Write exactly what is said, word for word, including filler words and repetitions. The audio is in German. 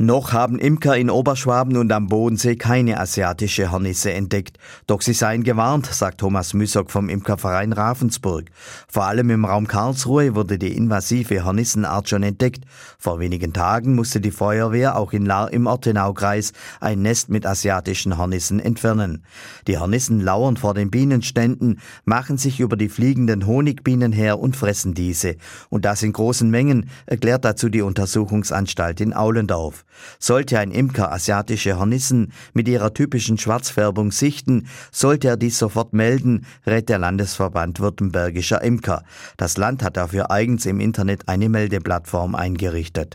Noch haben Imker in Oberschwaben und am Bodensee keine asiatische Hornisse entdeckt. Doch sie seien gewarnt, sagt Thomas Müssock vom Imkerverein Ravensburg. Vor allem im Raum Karlsruhe wurde die invasive Hornissenart schon entdeckt. Vor wenigen Tagen musste die Feuerwehr auch in Lahr im Ortenaukreis ein Nest mit asiatischen Hornissen entfernen. Die Hornissen lauern vor den Bienenständen, machen sich über die fliegenden Honigbienen her und fressen diese. Und das in großen Mengen, erklärt dazu die Untersuchungsanstalt in Aulendorf. Sollte ein Imker asiatische Hornissen mit ihrer typischen Schwarzfärbung sichten, sollte er dies sofort melden, rät der Landesverband Württembergischer Imker. Das Land hat dafür eigens im Internet eine Meldeplattform eingerichtet.